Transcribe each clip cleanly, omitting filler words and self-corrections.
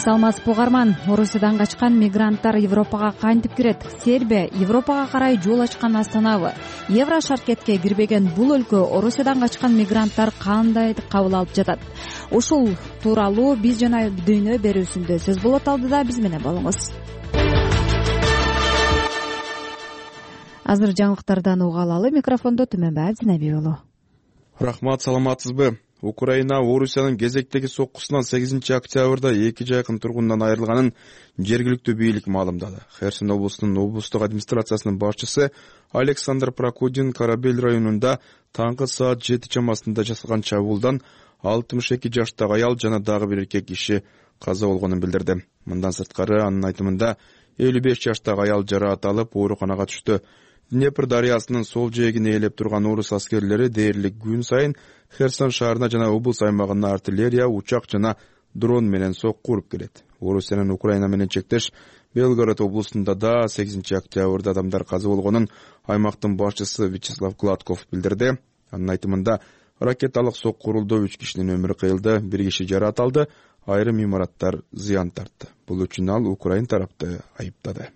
саламатсызбы угарман. Орусиядан качкан мигранттар Европага кантип кирет? Сербия Европага карай жол ачкан астанабы? Евро шаркетке кирбеген бул өлкө Орусиядан качкан мигранттар кандай кабыл алып жатат? Ушул тууралуу биз жана дүйнө берүүсүндө сөз болот. Алдыда биз менен болуңуз. Азыр жаңылыктардан уга алалы. Микрофондо Түмөнбай Зинеби болу. Рахмат, саламатсызбы? Украина Орусиянын кезектеги соккусунан 8 октябрда 2 жайкын тургунунан айрылганын жергиликтүү бийлик маалымдады. Херсон облусунун облустук администрациясынын башчысы Александр Прокудин Корабель районунда таңкы саат 7 чамасында жасалган чабуулдан 62 жаштагы аял жана дагы бир эркек киши каза болгонун билдирди. Мындан сырткары анын айтымында 55 жаштагы аял жараат алып ооруканага түштү. Днепр дарыясынын сол жээгин ээлеп турган орус аскерлери дээрлик күн сайын Херсон шаарына жана облус аймагына артиллерия, учак жана дрон менен сокку уруп келет. Орусиянын Украина менен чектеш Белгород облусунда да 8 октябрда адамдар каза болгонун аймактын башчысы Вячеслав Гладков билдирди. Анын айтымында ракеталык сокку урулду, 3 кишинин өмүрү кыйылды, 1 киши жараат алды, айрым имараттар зыян тартты. Бул үчүн ал Украин тарапты айыптады.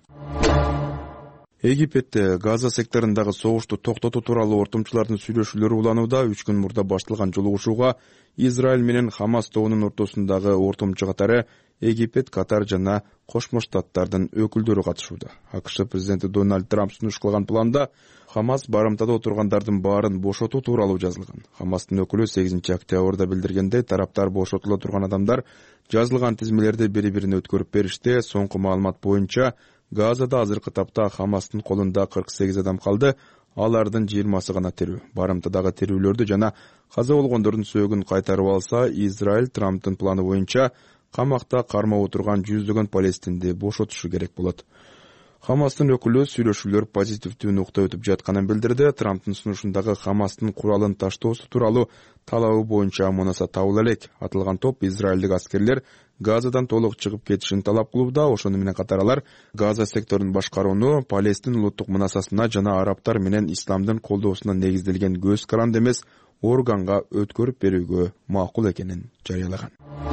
Египетте Газа секторундагы согушту токтотуу тууралуу ортомчулардын сүйлөшүүлөрү уланууда. 3 күн мурда башталган жолугушууга Израиль менен Хамас тобунун ортосундагы ортомчу катары Египет, Катар жана Кошмо Штаттардын өкүлдөрү катышууда. АКШ президенти Дональд Трамп сунуш кылган планда Хамас барымтада отургандардын баарын бошотуу тууралуу жазылган. Хамастын өкүлү 8 октябрда билдиргендей, тараптар бошотула турган адамдар жазылган тизмелерди бири-бирине өткөрүп беришти. Соңку маалымат боюнча Газада азыркы тапта Хамастын колунда 48 адам калды. Алардын 20сы гана тирүү. Барымтадагы тирүүлөрдү жана каза болгондордун сөөгүн кайтарып алса, Израиль Трамптын планы боюнча камакта кармап отурган жүздөгөн палестинди бошотушу керек болот. Хамастын өкүлү сүйлөшүүлөр позитивдүү нукта өтүп жатканын билдирди. Трамптын сунушундагы Хамастын куралын таштоосу тууралуу талабы боюнча мунаса табыла элек. Атылган топ израилдик аскерлер Газадан толук чыгып кетишин талап кылууда. Ошону менен катар алар Газа секторун башкарууну Палестин улуттук мунасасына жана арабтар менен исламдын колдоосуна негизделген көз каранды эмес органга өткөрүп берүүгө макул экенин жарыялаган.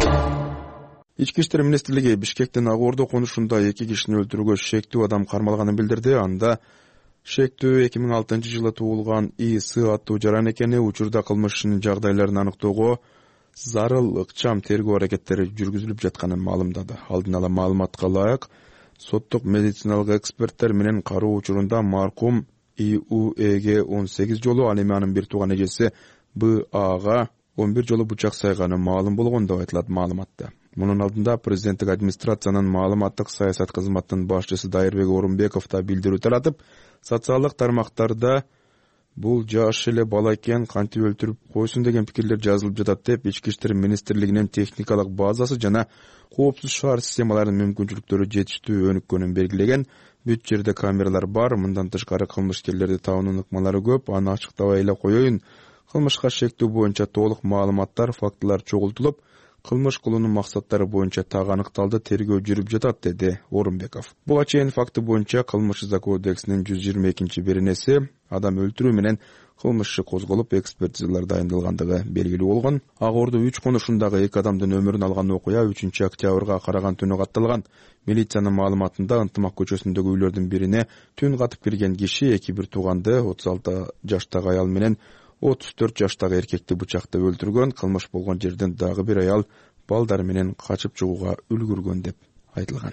Ички иштер министрлиги Бишкектин Ак Ордо конушунда 2 кишини өлтүрүүгө шектүү адам кармалганын билдирди. Анда шектүү 2006 жылы туулган ИС аттуу жаран экени, учурда кылмыш ишинин жагдайларын аныктоого зарыл ыкчам тергөө аракеттери жүргүзүлүп жатканын маалымдады. Алдын ала маалыматка ылайык, соттук медициналык эксперттер менен кароо учурунда маркум ИУЭге 18 жолу, ал эми анын бир тууган эжеси БАга 11 жолу бычак сайганы маалым болгон деп айтылат маалыматта. Мунун алдында президенттик администрациянын маалыматтык саясат кызматынын башчысы Дайырбек Орунбеков да билдирүү таратып, социалдык тармактарда бул жаш эле бала экен, кантип өлтүрүп койсун деген пикирлер жазылып жатат деп, ички иштер министрлигинин техникалык базасы жана коопсуз шаар системаларынын мүмкүнчүлүктөрү жетиштүү өнүккөнүн белгилеген. Бүт жерде камералар бар. Мындан тышкары кылмышкерлерди табуунун ыкмалары көп. Аны ачыктабай эле коеюн. Кылмышка шектүү боюнча толук маалыматтар, фактылар чогултулуп, кылмыш кылуунун максаттары боюнча так аныкталды, тергөө жүрүп жатат, деди Орунбеков. Буга чейин факты боюнча Кылмыш жаза кодексинин 122-беренеси адам өлтүрүү менен кылмыш иши козголуп, экспертизалар дайындалгандыгы белгилүү болгон. Ак Ордо 3 конушундагы 2 адамдын өмүрүн алган окуя 3 октябрга караган түнү катталган. Милициянын маалыматында Ынтымак көчөсүндөгү үйлөрдүн бирине түн катып кирген киши 2 бир тууганды 36 жаштагы аял менен 34 жаштагы эркекти бычактап өлтүргөн. Кылмыш болгон жерден дагы бир аял балдар менен качып чыгууга үлгүргөн деп айтылган.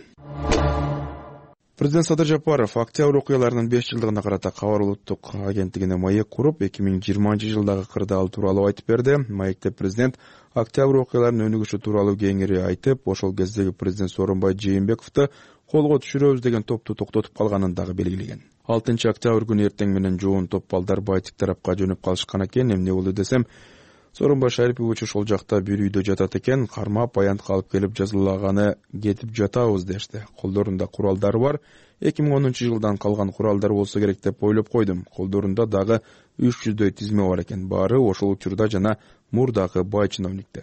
Президент Садыр Жапаров октябрь окуяларынын 5 жылдыгына карата Кабар улуттук агенттигине маек куруп, 2020 жылдагы кырдаал тууралуу айтып берди. Маекте президент октябрь окуяларынын өнүгүшү тууралуу кеңири айтып, ошол кездеги президент Сооронбай Жээнбековду колго түшүрөбүз деген топту токтотуп калганын дагы белгилеген. 6 октябрь күнү эртең менен жоон топ балдар Байтик тарапка жөнөп калышкан экен. Эмне болду десем, Сооронбай Шарипович ошол жакта бир үйдө жатат экен, кармап аянтка алып келип жазалаганы кетип жатабыз дешти. Колдорунда куралдары бар. 2010 жылдан калган куралдар болсо керек деп ойлоп койдум. Колдорунда дагы 300дөй тизме бар экен. Баары ошол учурда жана мурдагы бай чиновниктер.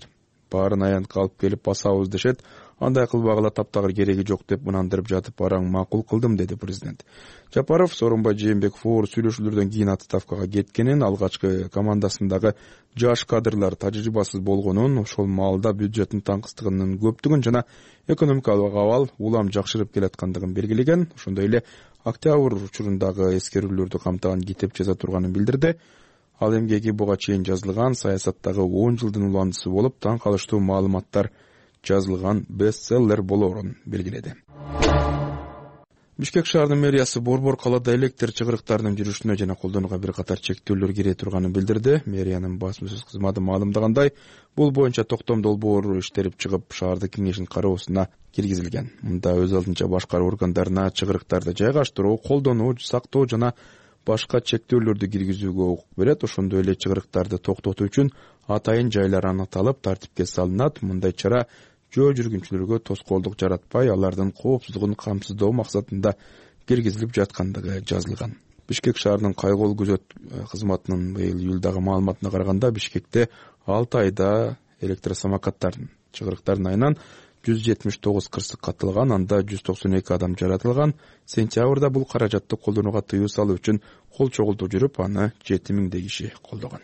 баарын аянтка алып келип басабыз дешет. Андай кылбагыла таптагыр кереги жок деп мынандырып жатып бараң макул кылдым, деди президент. Жапаров Сооронбай Жээнбеков оор сүйлөшүүлөрдөн кийин отставкага кеткенин, алгачкы командасындагы жаш кадрлар тажрыйбасыз болгонун, ошол маалда бюджеттин таңкыстыгынын көптүгүн жана экономикалык абал улам жакшырып келаткандыгын белгилеген. Ошондой эле октябрь учурундагы эскерүүлөрдү камтыган китеп жаза турганын билдирди. Ал эмгеги буга чейин жазылган саясаттагы 10 жылдын уландысы болуп, таң калыштуу маалыматтар жазылган бестселлер болоорун белгиледи. Бишкек шаарынын мэриясы Борбор калаада электр чыгарыктарынын жүрүшүнө жана колдонууга бир катар чектөөлөр кире турганын билдирди. Мэриянын басма-сөз кызматы маалымдагандай, бул боюнча токтом долбоор иштелип чыгып, шаардын кеңешинин кароосуна киргизилген. Мында өз алдынча башкаруу органдарына чыгарыктарды жайгаштыруу, колдонуу, сактоо жана башка чектөөлөрдү киргизүүгө укук берет. Ошондой эле чыгарыктарды токтотуу үчүн атайын жайлар аныкталып, тартипке салынат. Мындай чара жөө жүргүнчүлөргө тоскоолдук жаратпай, алардын коопсуздугун камсыздоо максатында киргизилип жаткандыгы жазылган. Бишкек шаарынын кайгоол күзөт кызматынын быйыл июлдагы маалыматына караганда, Бишкекте 6 айда электросамокаттардын чыгарыктардын айынан 179 кырсык каттылган, анда 192 адам жаратылган. Сентябрда бул каражатты колдонууга тыюу салуу үчүн кол чогултуу жүрүп, аны 7000 киши колдогон.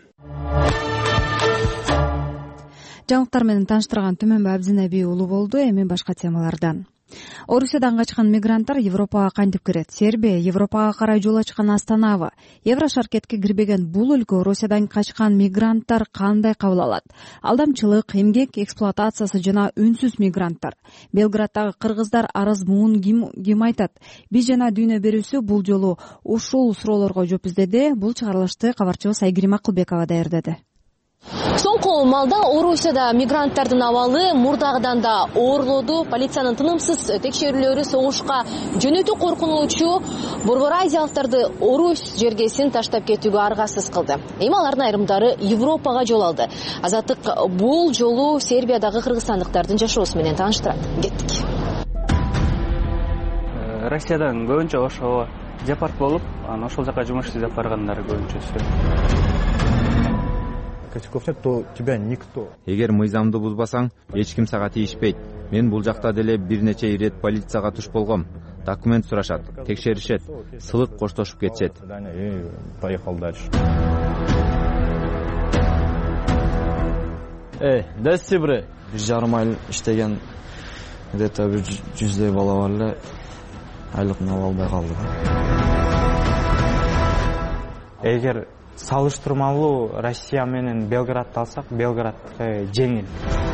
Жаңылыктар менен тааныштырган Түмөнбай Абдинаби уулу болду. Эми башка темалардан. Орусиядан качкан мигранттар Европага кантип кирет? Сербия Европага карай жол ачкан астанабы? Еврошаркетке кирбеген бул өлкө Орусиядан качкан мигранттар кандай кабыл алат? Алдамчылык, эмгек эксплуатациясы жана үнсүз мигранттар. Белграддагы кыргыздар арыз муун ким айтат? Биз жана дүйнө берүүсү бул жолу ушул суроолорго жооп издеди. Бул чыгарылышты кабарчыбыз Айгерим Акылбекова даярдады. Соңку малда Орусияда мигранттардын абалы мурдагыдан да оорлоду. Полициянын тынымсыз текшерүүлөрү согушка жөнөтүү коркунучу борбор азиялыктарды Орус жергесин таштап кетүүгө аргасыз кылды. Эми алардын айрымдары Европага жол алды. Азаттык бул жолу Сербиядагы кыргызстандыктардын жашоосу менен тааныштырат. Кеттик. Россиядан көбүнчө ошо депорт болуп, анан ошол жака жумуш издеп баргандар көбүнчөсү. То тебя никто. Эгер мыйзамды бузбасаң, эч ким сага тийишпейт. Мен бул жакта деле бир нече ирет полицияга туш болгом. Документ сурашат, текшеришет, сылык коштошуп кетишет. Поехал дальше. Дасти бре. 1,5 ай иштеген где-то 100 бала бар эле. Айлыкны ала албай калды. Эгер салыштырмалуу Россия менен Белградты алсак, Белград жеңил.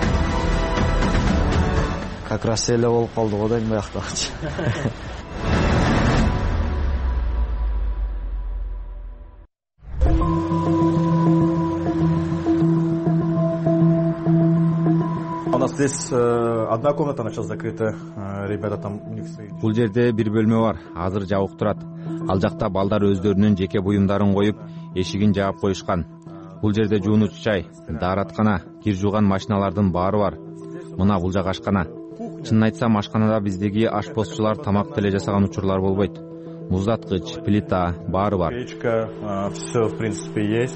Как раз эле болуп калды го дейм бияктагычы. У нас здесь одна комната, она сейчас закрыта. Ребята там у них свои. Бул жерде бир бөлмө бар, азыр жабык турат. Ал жакта балдар өздөрүнүн жеке буюмдарын коюп, эшигин жаап коюшкан. Бул жерде жуунуучу чай, даараткана, кир жууган машиналардын баары бар. Мына бул жак ашкана. Чынын айтсам, ашканада биздеги ашпозчулар тамак деле жасаган учурлар болбойт. Муздаткыч, плита, баары бар. Печка, все в принципе есть.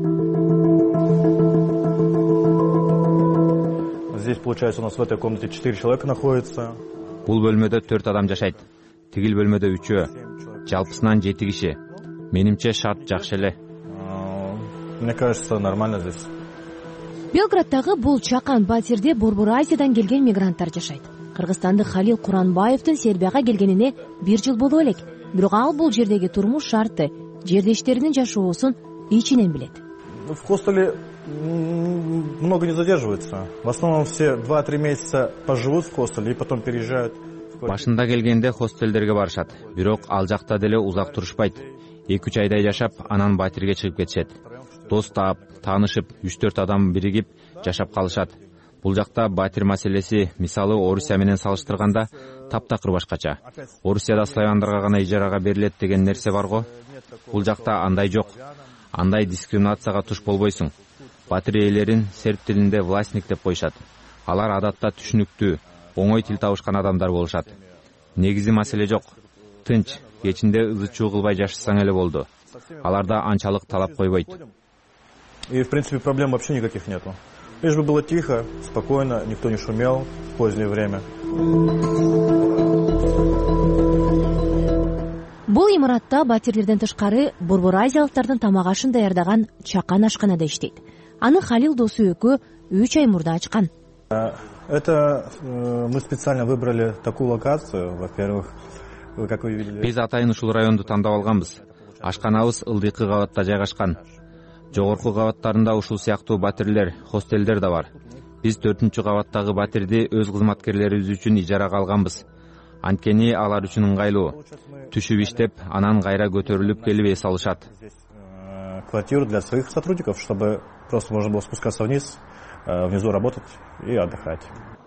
Здесь, получается, у нас в этой комнате 4 человека находится. Бул бөлмөдө 4 адам жашайт. Тигил бөлмөдө 3-өө. Жалпысынан 7 киши. Менимче шарт жакшы эле. Мне кажется, нормально здесь. Белграддагы бул чакан батирде Борбор Азиядан келген мигранттар жашайт. Кыргызстандык Халил Куранбаевдин Сербияга келгенине 1 жыл болду элек. Бирок ал бул жердеги турмуш шарты, жердештеринин жашоосун ичинен билет. В хостеле много не задерживаются. В основном все 2-3 месяца поживут в хостеле и потом переезжают. Башында келгенде хостелдерге барышат. Бирок ал жакта деле узак турушпайт. 2-3 айдай жашап, анан батирге чыгып кетишет. Дос таап, таанышып, 3-4 адам биригип жашап калышат. Бул жакта батир маселеси, мисалы Орусия менен салыштырганда, таптакыр башкача. Орусияда славяндарга гана ижарага берилет деген нерсе барго. Бул жакта андай жок. Андай дискриминацияга туш болбойсуң. Батир ээлерин серб тилинде властник деп коюшат. Алар адатта түшүнүктүү, оңой тил табышкан адамдар болушат. Негизи маселе жок. Тынч, кечинде ызы-чуу кылбай жашасаң эле болду. Аларда анчалык талап койбойт. И в принципе проблем вообще никаких нету. Лишь бы было тихо, спокойно, никто не шумел в позднее время. Бул имаратта батирлерден тышкары Борбор азиялыктардын тамак ашын даярдаган чакан ашканада иштейт. Аны Халил досу экөө 3 ай мурда ачкан. Это мы специально выбрали такую локацию, во-первых, как вы видели. Биз атайын ушул районду тандап алганбыз. Ашканабыз ылдыйкы кабатта жайгашкан. Жогорку кабаттарында ушул сыяктуу батирлер, хостелдер да бар. Биз 4-чү кабаттагы батирди өз кызматкерлерибиз үчүн ижарага алганбыз. Анткени алар үчүн ыңгайлуу. Түшүп иштеп, анан кайра көтөрүлүп келип эс алышат. Квартиру для своих сотрудников, чтобы просто можно было спускаться вниз, внизу работать и отдыхать.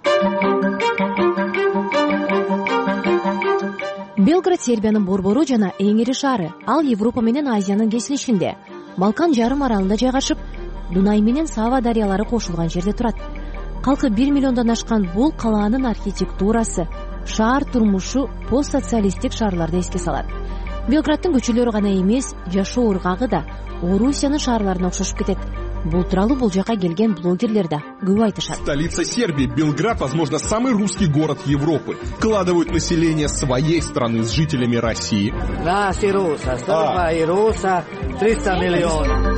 Белград Сербиянын борбору жана эң ири шаары. Ал Европа менен Азиянын кесилишинде. Балкан жарым аралында жайгашып, Дунай менен Сава дарыялары кошулган жерде турат. Калкы 1 миллиондон ашкан бул калаанын архитектурасы, шаар турмушу постсоциалисттик шаарларды эске салат. Белграддын көчөлөрү гана эмес, жашоо ыргагы да Орусиянын шаарларына окшошуп кетет. Бул тууралуу бул жака келген блогерлер да көп айтышат. Столица Сербии, Белград, возможно, самый русский город Европы. Вкладывают население своей страны с жителями России. Нас и Руса, Столпа и Руса, 300 миллионов.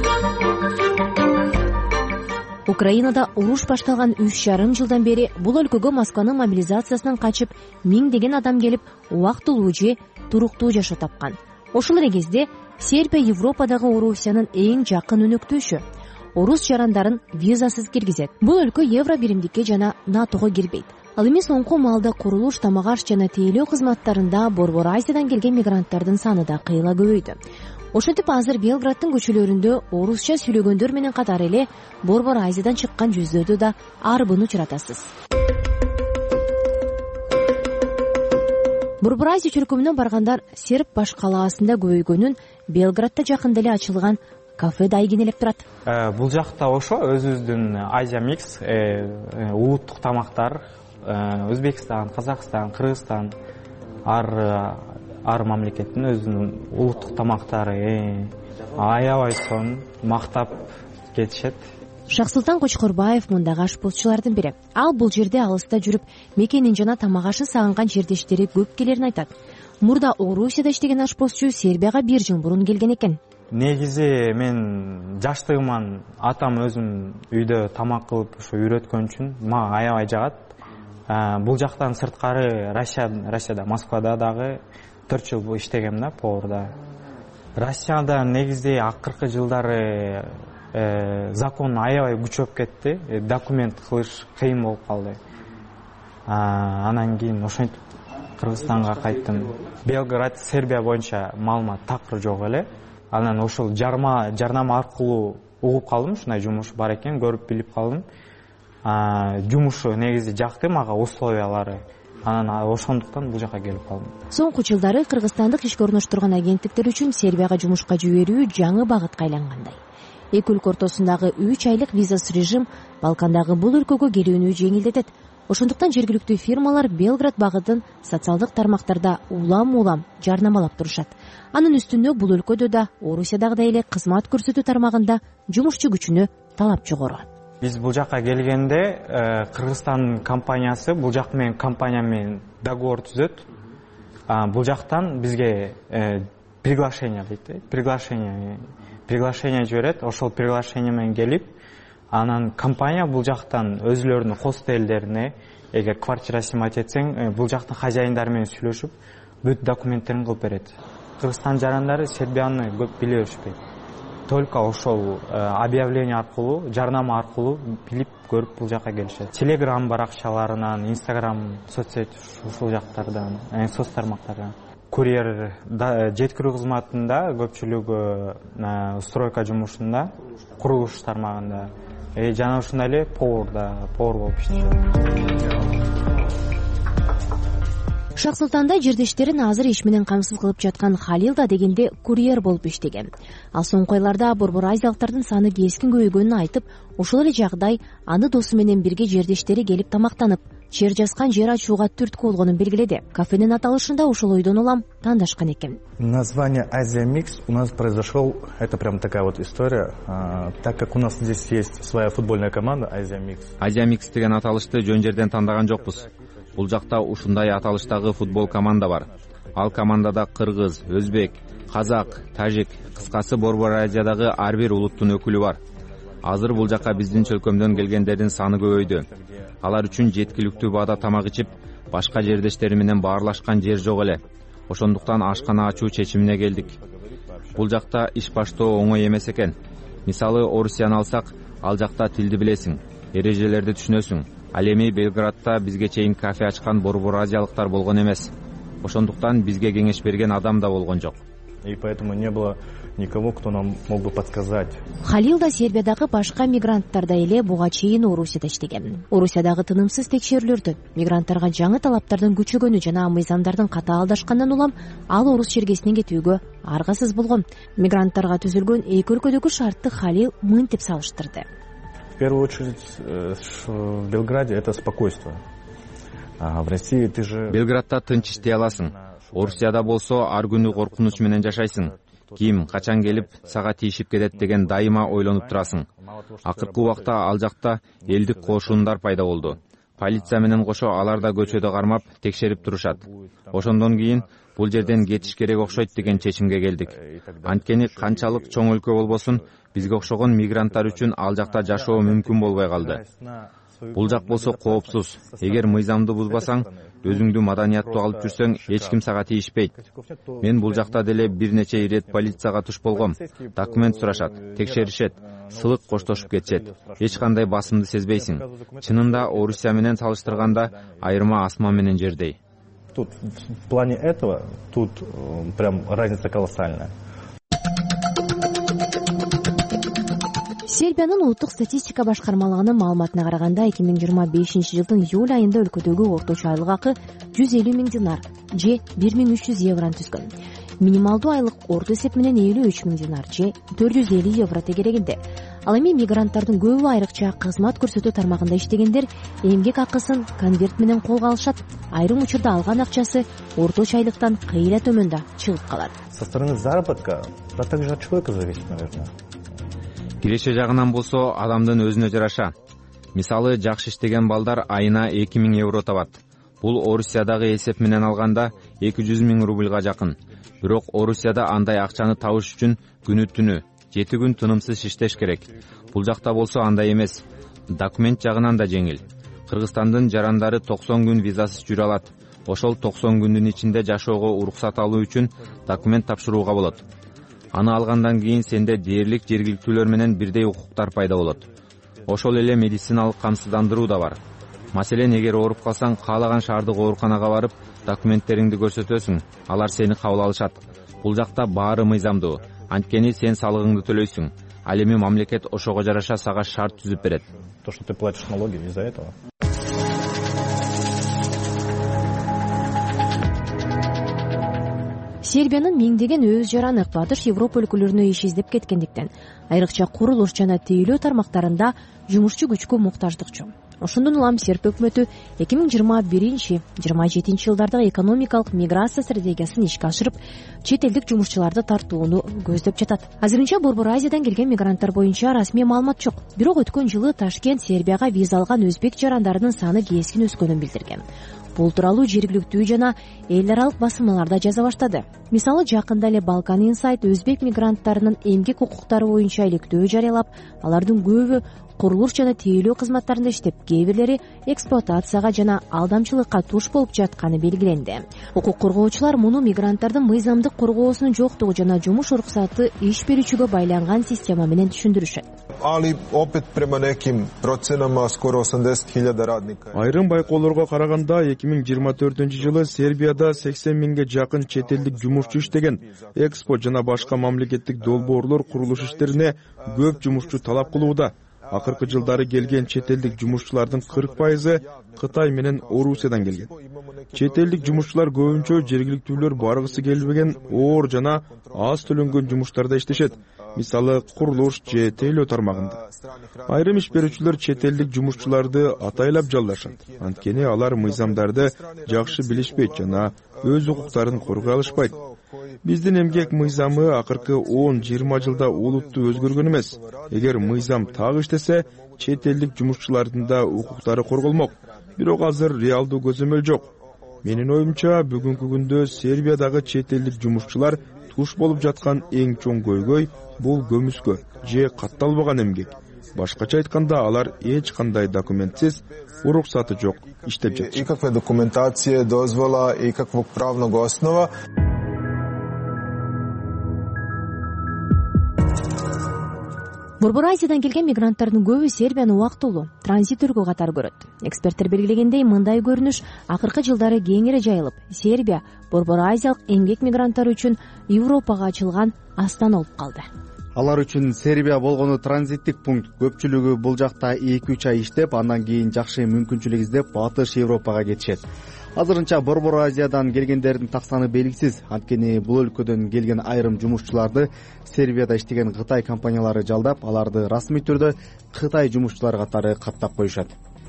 Украинада уруш башталган 3,5 жылдан бери бул өлкөгө Москванын мобилизациясынан качып, миңдеген адам келип, убактылуу же туруктуу жашоо тапкан. Ошол эле кезде Сербия Европадагы Орусиянын эң жакын өнөктөшү. Орус жарандарын визасыз киргизет. Бул өлкө евро биримдикке жана НАТОго кирбейт. Ал эми соңку маалда курулуш, тамак аш жана тейлөө кызматтарында Борбор Азиядан келген мигранттардын саны да кыйла көбөйдү. Ошентип азыр Белграддын көчөлөрүндө орусча сүйлөгөндөр менен катары эле Борбор Азиядан чыккан жүздөрдү да арбын учуратасыз. Борбор Азия чөлкөмүнө баргандар серб баш калаасында көбөйгөнүн, Белградда жакында эле ачылган кафе да ийгинелеп турат. Бул жакта ошо өзүбүздүн Азия микс улуттук тамактар, Өзбекстан, Казакстан, Кыргызстан, ар мамлекеттин өзүнүн улуттук тамактары аябай сонун мактап кетишет. Шахсултан Кочкорбаев мундагы ашпозчулардын бири. Ал бул жерде алыста жүрүп, мекенин жана тамак ашын сагынган жердештери көп келерин айтат. Мурда Орусияда иштеген ашпозчу Сербияга 1 жыл мурун келген экен. Негизи мен жаштыгыман атам өзүм үйдө тамак кылып ошо үйрөткөн үчүн мага аябай жагат. Бул жактан сырткары Россияда, Москвада дагы 4 жыл иштегем да, поварда. Россияда негизи акыркы жылдары закон аябай күчөп кетти, документ кылыш кыйын болуп калды. Анан кийин ошентип Кыргызстанга кайттым. Белград, Сербия боюнча маалымат такыр жок эле. Анан ошол жарнама аркылуу угуп калдым, ушундай жумуш бар экен, көрүп билип калдым. Жумушу негизи жакты мага, условиялары. Анан ошондуктан бул жака келип калдым. Соңку жылдары кыргызстандык ишке орноштурган агенттиктер үчүн Сербияга жумушка жиберүү жаңы багытка айлангандай. Эки өлкө ортосундагы 3 айлык визасыз режим Балкандагы бул өлкөгө келүүнү жеңилдетет. Ошондуктан жергиликтүү фирмалар Белград багытын социалдык тармактарда улам жарнамалап турушат. Анын үстүнө бул өлкөдө да Орусиядагыдай эле кызмат көрсөтүү тармагында жумушчу күчүнө талап жогору. Биз бул жака келгенде Кыргызстан компаниясы бул жак менен компания менен договор түзөт. Бул жактан бизге приглашение дейт. Приглашение жиберет. Ошол приглашение менен келип, анан компания бул жактан өзүлөрүнүн хостелдерине, эгер квартира снимать этсең, бул жактын хозяиндары менен сүйлөшүп, бүт документтерин кылып берет. Кыргызстан жарандары Сербияны көп биле беришпейт. Только ошол объявление аркылуу, жарнама аркылуу билип көрүп бул жака келишет. Телеграм баракчаларынан, Инстаграм, соцсет ушул жактардан, соц тармактардан. Курьер жеткирүү кызматында көпчүлүгү стройка жумушунда, курулуш тармагында, жана ушундай эле повар болуп иштешет. Шахсултанда жердештерин азыр иш менен камсыз кылып жаткан Халил да дегенде курьер болуп иштеген. Ал соңку айларда Борбор азиялыктардын саны кескин көбөйгөнүн айтып, ошол эле жагдай аны досу менен бирге жердештери келип тамактанып, чер жазган жер ачууга түрткү болгонун белгиледи. Кафенин аталышында ушул ойдон улам тандашкан экен. Название Азия Микс у нас произошел, это прям такая вот история, так как у нас здесь есть своя футбольная команда Азия Микс. Азия Микс деген аталышты жөн жерден тандаган жокпуз. Бул жакта ушундай аталыштагы футбол команда бар. Ал командада кыргыз, өзбек, казак, тажик, кыскасы Борбор Азиядагы ар бир улуттун өкүлү бар. Азыр бул жака биздин чөлкөмдөн келгендердин саны көбөйдү. Алар үчүн жеткиликтүү баада тамак ичип, башка жердештери менен баарлашкан жер жок эле. Ошондуктан ашкана ачуу чечимине келдик. Бул жакта иш баштоо оңой эмес экен. Мисалы, Орусияны алсак, ал жакта тилди билесиң, эрежелерди түшүнөсүң. Ал эми Белградта бизге чейин кафе ачкан борбор азиялыктар болгон эмес. Ошондуктан бизге кеңеш берген адам да болгон жок. И поэтому не было никого, кто нам мог бы подсказать. Халил да Сербиядагы башка мигранттардай эле буга чейин Орусияда иштеген. Орусиядагы тынымсыз текшерүүлөрдө мигранттарга жаңы талаптардын күчөгөнү жана мыйзамдардын катаалдашкандан улам ал орус чергесине кетүүгө аргасыз болгон. Мигранттарга түзүлгөн эки өлкөдөгү шартты Халил мынтип салыштырды. В первую очередь в Белграде это спокойствие. А в России ты же... Белградта тынч иштей аласың. Орусияда болсо ар күнү коркунуч менен жашайсың. Ким качан келип сага тийишип кетет деген дайыма ойлонуп турасың. Акыркы убакта ал жакта элдик кошундар пайда болду. Полиция менен кошо алар да көчөдө кармап текшерип турушат. Ошондон кийин бул жерден кетиш керек окшойт деген чечимге келдик. Анткени канчалык чоң өлкө болбосун, бизге окшогон мигранттар үчүн ал жакта жашоо мүмкүн болбой калды. Бул жак болсо коопсуз. Эгер мыйзамды бузбасаң, өзүңдү маданияттуу алып жүрсөң, эч ким сага тийишпейт. Мен бул жакта деле бир нече ирет полицияга туш болгом. Документ сурашат, текшеришет, сылык коштошуп кетишет. Эч кандай басымды сезбейсиң. Чынында Орусия менен салыштырганда айырма асман менен жердей. Тут в плане этого тут прям разница колоссальная. Сербиянын улуттук статистика башкармалыгынын маалыматына караганда 2025-жылдын июль айында өлкөдөгү орточо айлык акы 150 000 динар же 1300 евроны түзгөн. Минималдуу айлык орто эсеп менен 53 000 динар же 450 евро тегерегинде. Ал эми мигранттардын көбү айрыкча кызмат көрсөтүү тармагында иштегендер эмгек акысын конверт менен колго алышат. Айрым учурда алган акчасы орточо айлыктан кыйла төмөндө чыгып калат. Со стороны заработка, а также от человека зависит, наверное. Киреше жагынан болсо адамдын өзүнө жараша. Мисалы, жакшы иштеген балдар айына 2000 евро табат. Бул Орусиядагы эсеп менен алганда 200 000 рубльга жакын. Бирок Орусияда андай акчаны табыш үчүн күнү-түнү 7 күн тынымсыз иштеш керек. Бул жакта болсо андай эмес. Документ жагынан да жеңил. Кыргызстандын жарандары 90 күн визасыз жүрө алат. Ошол 90 күндүн ичинде жашоого уруксат алуу үчүн документ тапшырууга болот. Аны алгандан кийин сенде дээрлик жергиликтүүлөр менен бирдей укуктар пайда болот. Ошол эле медициналык камсыздандыруу да бар. Маселен, эгер ооруп калсаң, каалаган шаардык ооруканага барып, документтериңди көрсөтөсүң, алар сени кабыл алышат. Бул жакта баары мыйзамдуу. Анткени сен салыгыңды төлөйсүң. Ал эми мамлекет ошого жараша сага шарт түзүп берет. То, что ты платишь налоги из-за этого. Сербиянын миңдеген өз жараны батыш Европа өлкөлөрүнө иш издеп кеткендиктен, айрыкча курулуш жана тейлөө тармактарында жумушчу күчкө муктаждык чоң. Ошондон улам серб өкмөтү 2021-27 жылдардагы экономикалык миграция стратегиясын ишке ашырып, чет элдик жумушчуларды тартууну көздөп жатат. Азырынча Борбор Азиядан келген мигранттар боюнча расмий маалымат жок. Бирок өткөн жылы Ташкент Сербияга виза алган өзбек жарандарынын саны кескин өскөнүн билдирген. Бул тууралуу жергиликтүү жана эл аралык басылмаларда жаза баштады. Мисалы, жакында эле Balkan Insight өзбек мигранттарынын эмгек укуктары боюнча иликтөө жарыялап, алардын көбү курулуш жана тейлөө кызматтарында иштеп, кээ бирлери эксплуатацияга жана алдамчылыкка туш болуп жатканы белгиленди. Укук коргоочулар муну мигранттардын мыйзамдык коргоосунун жоктугу жана жумуш уруксаты иш берүүчүгө байланган система менен түшүндүрүшөт. Ali opet prema nekim procenama skoro 80.000 radnika. Айрым байкоолорго караганда 2024-жылы Сербияда 80 000ге жакын чет элдик жумушчу иштеген. Экспо жана башка мамлекеттик долбоорлор курулуш иштерине көп жумушчу талап кылууда. Акыркы жылдары келген чет элдик жумушчулардын 40% Кытай менен Орусиядан келген. Чет элдик жумушчулар көбүнчө жергиликтүүлөр баргысы келбеген оор жана аз төлөнгөн жумуштарда иштешет. Мисалы, курулуш же тейлөө тармагында. Айрым иш берүүчүлөр чет элдик жумушчуларды атайлап жалдашат. Анткени алар мыйзамдарды жакшы билишпейт жана өз укуктарын коргой алышпайт. Биздин эмгек мыйзамы акыркы 10-20 жылда олуттуу өзгөргөн эмес. Эгер мыйзам так иштесе, чет элдик жумушчулардын да укуктары корголмок. Бирок азыр реалдуу көзөмөл жок. Менин оюмча, бүгүнкү күндө Сербиядагы чет элдик жумушчулар туш болуп жаткан эң чоң көйгөй бул көмүскө же катталбаган эмгек. Башкача айтканда, алар эч кандай документсиз, уруксаты жок иштеп жатышат. Никаква документација, дозвола и каквог правног основа. Борбор Азиядан келген мигранттардын көбү Сербияны убактылуу транзит өлкө катары көрөт. Эксперттер белгилегендей, мындай көрүнүш акыркы жылдары кеңири жайылып, Сербия Борбор Азиялык эмгек мигранттары үчүн Европага ачылган астана болуп калды. Алар үчүн Сербия болгону транзиттик пункт. Көпчүлүгү бул жакта 2-3 ай иштеп, андан кийин жакшы мүмкүнчүлүк издеп батыш Европага кетишет. Азырынча Борбор Азиядан келгендердин так саны белгисиз. Анткени бул өлкөдөн келген айрым жумушчуларды Сербияда иштеген Кытай компаниялары жалдап, аларды расмий түрдө Кытай жумушчулары катары каттап коюшат.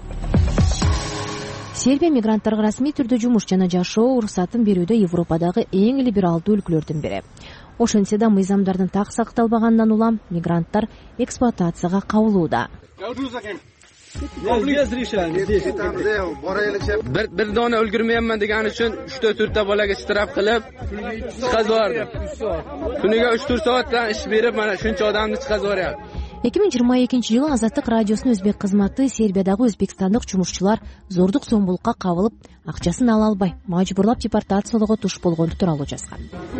Сербия мигранттарга расмий түрдө жумуш жана жашоо уруксатын берүүдө Европадагы эң либералдуу өлкөлөрдүн бири. Ошентсе да мыйзамдардын так сакталбаганынан улам мигранттар эксплуатацияга кабылууда. Bir dona ulgurmayapman degani uchun 3-4 ta bolaga istirab qilib chiqazib kuniga 3-4 soatdan ish berib, mana shuncha odamni chiqazib yuboryapti. 2022-жылы Азаттык радиосунун өзбек кызматы Сербиядагы өзбекстандык жумушчулар зордук зомбулукка кабылып, акчасын ала албай, мажбурлап депортациялоого туш болгону тууралуу жазган.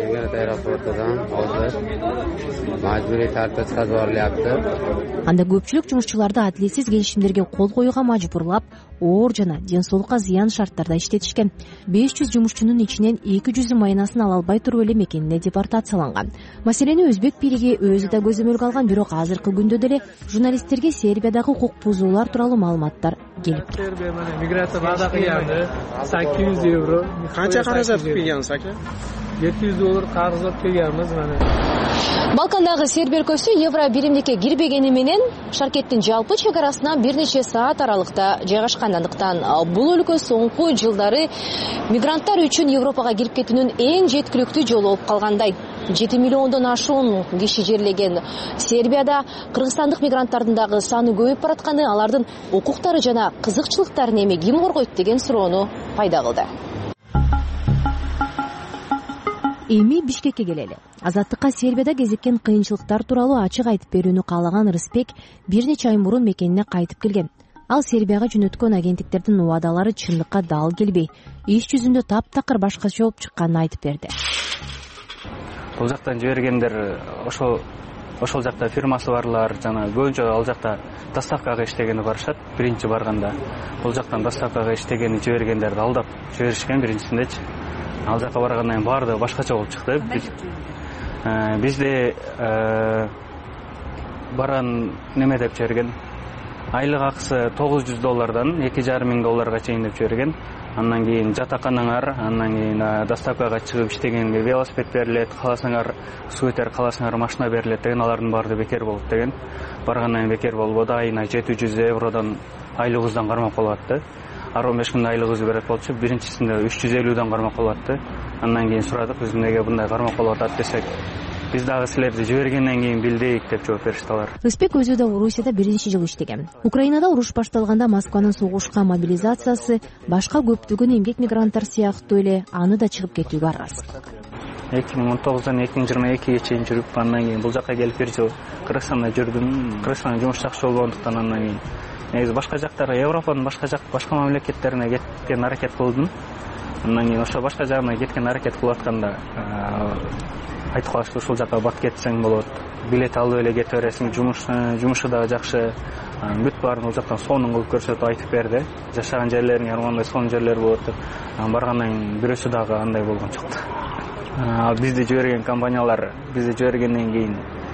Анда көпчүлүк жумушчуларды адилетсиз келишимдерге кол коюуга мажбурлап, оор жана ден соолукка зыян шарттарда иштетишкен. 500 жумушчунун ичинен 200 майнасын ала албай туруп эле мекенине депортацияланган. Маселени өзбек бийлиги өзү да көзөмөлгө алган, бирок азыркы күндө деле журналисттерге Сербиядагы укук бузуулар тууралуу маалыматтар келип турат. Миграция бада кыйганды 800 евро. Канча каражат кыйгансыз ака? $700 карызлап келгенбиз мына. Балкандагы Сербия өлкөсү евро биримдикке кирбегени менен шаркеттин жалпы чек арасынан бир нече саат аралыкта жайгашкандыктан бул өлкө соңку жылдары мигранттар үчүн Европага кирип кетүүнүн эң жеткиликтүү жолу болуп калгандай. 7 миллиондон ашуун киши жерлеген Сербияда кыргызстандык мигранттардын дагы саны көбөйүп баратканы алардын укуктары жана кызыкчылыктарын эми ким коргойт деген суроону пайда кылды. Эми Бишкекке келели. Азаттыкка Сербияда кезиккен кыйынчылыктар тууралуу ачык айтып берүүнү каалаган Рыспек бир нече ай мурун мекенине кайтып келген. Ал Сербияга жөнөткөн агенттиктердин убадалары чындыкка дал келбей, иш жүзүндө таптакыр башкача болуп чыкканын айтып берди. Бул жактан жибергендер ошол жакта фирмасы барлар, жана көбүнчө ал жакта доставкага иштегени барышат. Биринчи барганда бул жактан доставкага иштегени жибергендерди алдап жиберишкен биринчисиндечи. Ал жака баргандан кийин баардыгы башкача болуп чыкты. Бизде барган неме деп жиберген. Айлык акысы $900, $2,500 чейин деп жиберген. Андан кийин жатаканаңар, андан кийин доставкага чыгып иштегенге велосипед берилет, каласаңар скутер, каласаңар машина берилет деген, алардын баардыгы бекер болот деген. Баргандан кийин бекер болбоду, айына €700 айлыгыбыздан кармап калып атты. 15 күндө айлыгыбызды берет болчу, биринчисинде 350 кармап калып атты. Андан кийин сурадык, биз эмнеге мындай кармап калып атат десек, биз дагы силерди жибергенден кийин билдик деп жооп беришти алар. Рыспек өзү да Орусияда 1-жыл иштеген. Украинада уруш башталганда Москванын согушка мобилизациясы башка көптөгөн эмгек мигранттар сыяктуу эле аны да чыгып кетүүгө аргасыз. 2019-дан 2022-ге чейин жүрүп, андан кийин бул жакка келип бир жыл Кыргызстанда жүрдүм. Кыргызстанда жумуш жакшы болгондуктан андан кийин негизи башка жактарга, Европанын башка мамлекеттерине кеткен аракет кылдым. Андан кийин ошо башка жагына кеткен аракет кылып атканда айтып калышты, ушул жака бат кетсең болот, билет алып эле кете бересиң, жумушу дагы жакшы, бүт баарын ол жактан сонун кылып көрсөтүп айтып берди. Жашаган жерлериң кандай сонун жерлер болот деп. Баргандан кийин бирөөсү дагы андай болгон жок. Бизди жиберген компаниялар бизди жибергенден кийин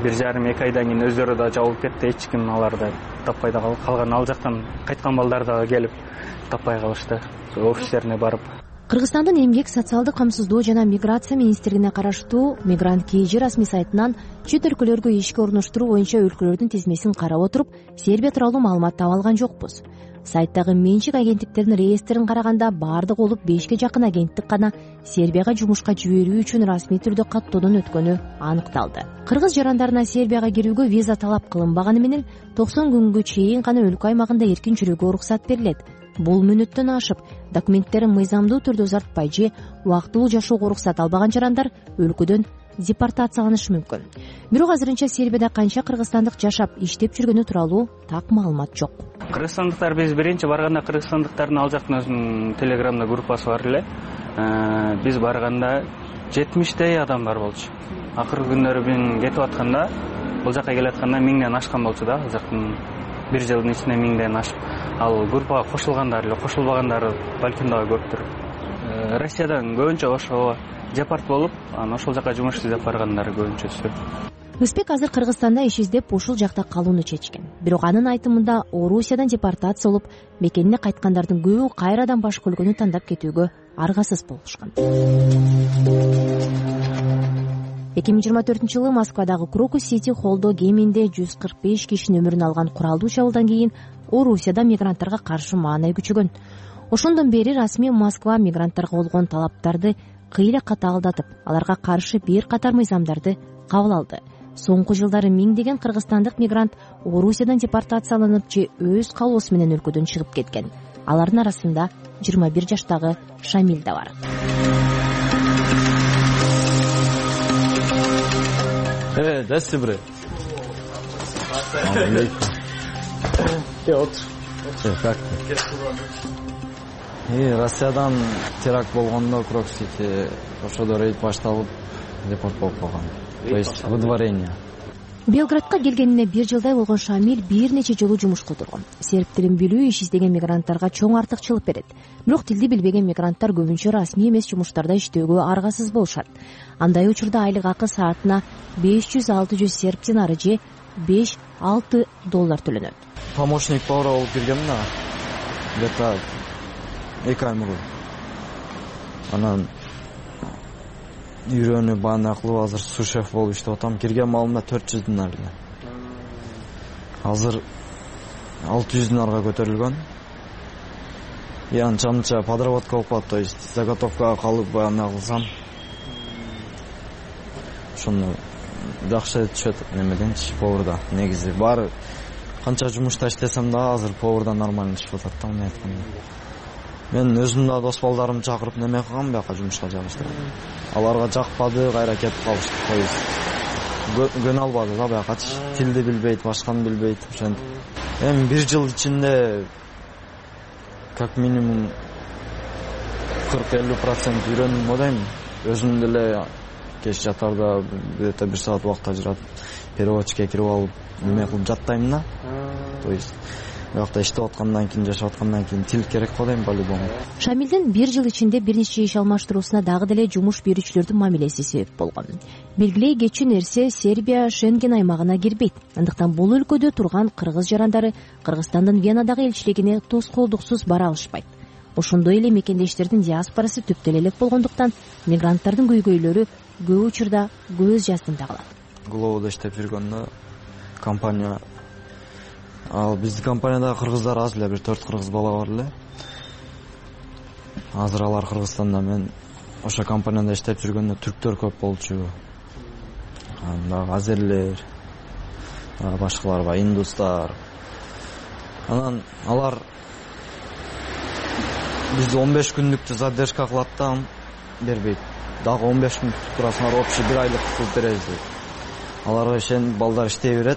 1,5-2 айдан кийин өздөрү да жабылып кетти, эч ким аларды таппай да калган. Ал жактан кайткан балдар дагы келип таппай калышты офистерине барып. Кыргызстандын эмгек, социалдык камсыздоо жана миграция министрлигине караштуу Мигрант KG расмий сайтынан чет өлкөлөргө ишке орноштуруу боюнча өлкөлөрдүн тизмесин карап отуруп, Сербия тууралуу маалымат таба алган жокпуз. Сайттагы менчик агенттиктердин реестрин караганда бардыгы болуп 5ке жакын агенттик гана Сербияга жумушка жиберүү үчүн расмий түрдө каттоодон өткөнү аныкталды. Кыргыз жарандарына Сербияга кирүүгө виза талап кылынбаганы менен 90 күнгө чейин гана өлкө аймагында эркин жүрүүгө уруксат берилет. Бул мөөнөттөн ашып, документтерин мыйзамдуу түрдө узартпай же убактылуу жашоого уруксат албаган жарандар өлкөдөн депортацияланышы мүмкүн. Бирок азырынча Сербияда канча кыргызстандык жашап, иштеп жүргөнү тууралуу так маалымат жок. Кыргызстандыктар биз биринчи барганда кыргызстандыктардын ал жактын өзүнүн телеграмда группасы бар эле. Биз барганда 70дей адам бар болчу. Акыркы күндөрү мен кетип атканда, бул жака келатканда 1000ден ашкан болчу да, ал жактын бир жылдын ичинде 1000ден ашып. Ал группага кошулгандар эле, кошулбагандары балким дагы көптүр. Россиядан көбүнчө ошо депорт болуп, анан ошол жака жумуш издеп баргандар көбүнчөсү. Ыспек азыр Кыргызстанда иш издеп ушул жакта калууну чечкен. Бирок анын айтымында Орусиядан депортация болуп, мекенине кайткандардын көбү кайрадан башка өлкөнү тандап кетүүгө аргасыз болушкан. 2024-жылы Москвадагы Крокус Сити холдо кеминде 145 кишинин өмүрүн алган куралдуу чабуулдан кийин Орусияда мигранттарга каршы маанай күчөгөн. Ошондон бери расмий Москва мигранттарга болгон талаптарды кыйла катаалдатып, аларга каршы бир катар мыйзамдарды кабыл алды. Соңку жылдары миңдеген кыргызстандык мигрант Орусиядан депортацияланып же өз калоосу менен өлкөдөн чыгып кеткен. Алардын арасында 21 жаштагы Шамил да бар. Здрасте, брат. Как ты? Россиядан теракт болгондо Крокус-Сити ошодо рейд башталып, депорт болуп калган. То есть выдворение. Белградка келгенине 1 жылдай болгон Шамил бир нече жолу жумушка отурган. Серб тилин билүү иш издеген мигранттарга чоң артыкчылык берет. Бирок тилди билбеген мигранттар көбүнчө расмий эмес жумуштарда иштөөгө аргасыз болушат. Андай учурда айлык акы саатына 500-600 серб динары же $5-6 төлөнөт. Помощник повара болуп киргенмин да. Где-то 2 ай мурун. Анан үйрөнүп баана кылып азыр су-шеф болуп иштеп атам. Кирген маалымда 400 динар эле. Азыр 600 динарга көтөрүлгөн. Анча подработка болуп калат, то есть заготовкага калып баана кылсам. Ошону жакшы түшөт немеденчи поварда. Негизи баары канча жумушта иштесем да азыр поварда нормально түшүп атат да, мен айтканда. Мен өзүм да дос балдарымды чакырып неме кылгам, бияка жумушка жабыштырам. Аларга жакпады, кайра кетип калышты. То есть көнө албады да биякачы. Тилди билбейт, башканы билбейт. Ошентип эми 1 жыл ичинде как минимум 40-50% үйрөндүм го дейм. Өзүм деле кеч жатарда где-то 1 саат убакыт ажыратып переводчикке кирип алып неме кылып жаттайм да. То есть биякта иштеп аткандан кийин, жашап аткандан кийин тил керек го дейм по-любому. Шамилдин 1 жыл ичинде бир нече иш алмаштыруусуна дагы деле жумуш берүүчүлөрдүн мамилеси себеп болгон. Белгилей кетчү нерсе Сербия Шенген аймагына кирбейт. Андыктан бул өлкөдө турган кыргыз жарандары Кыргызстандын Венадагы элчилигине тоскоолдуксуз бара алышпайт. Ошондой эле мекендештердин диаспорасы түптөлө элек болгондуктан мигранттардын көйгөйлөрү көп учурда көз жаздында калат. Глобода иштеп жүргөндө компания, ал биздин компанияда кыргыздар аз эле, 1-4 кыргыз бала бар эле. Азыр алар Кыргызстанда, мен ошо компанияда иштеп жүргөндө түрктөр көп болчу. Анда азерлер, башкалар бар, индустар. Анан алар бизди 15 күндүктү задержка кылат да, бербейт. Дагы 15 күн турасыңар, общий 1 айлык кылып беребиз дейт. Аларга ишен балдар иштей берет.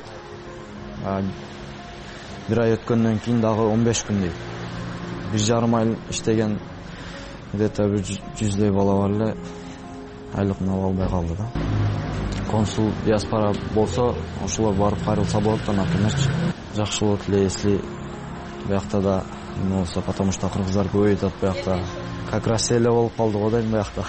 1 ай өткөндөн кийин дагы 15 күн дейт. 1,5 ай иштеген где-то 100дей бала бар эле, айлыгын ала албай калды да. Консул диаспора болсо, ошолор барып кайрылса болот да, например. Жакшы болот эле, если биякта да эме болсо, потому что кыргыздар көбөйүп атат биякта. Как Россия эле болуп калды го дейм биякта.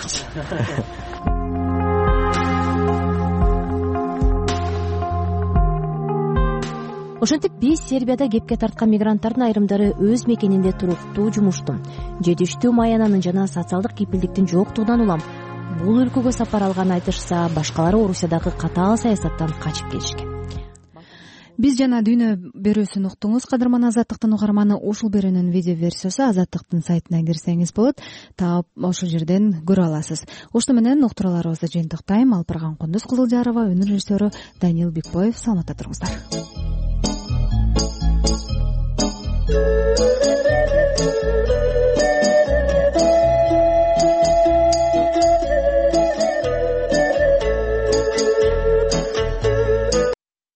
Ошентип биз Сербияда кепке тарткан мигранттардын айрымдары өз мекенинде туруктуу жумуштун, жетиштүү маянанын жана социалдык кепилдиктин жоктугунан улам бул өлкөгө сапар алганын айтышса, башкалары Орусиядагы катаал саясаттан качып кетишкен. Биз жана дүйнө берүүсүн уктуңуз, кадырман Азаттыктын угарманы. Ушул берүүнүн видео версиясы Азаттыктын сайтына кирсеңиз болот, таап ошол жерден көрө аласыз. Ошто менен уктурууларыбызды жыйынтыктайм. Алпырган Кундуз Кызылжарова, өнөр режиссеру Даниил Бекбоев. Саламатта туруңуздар.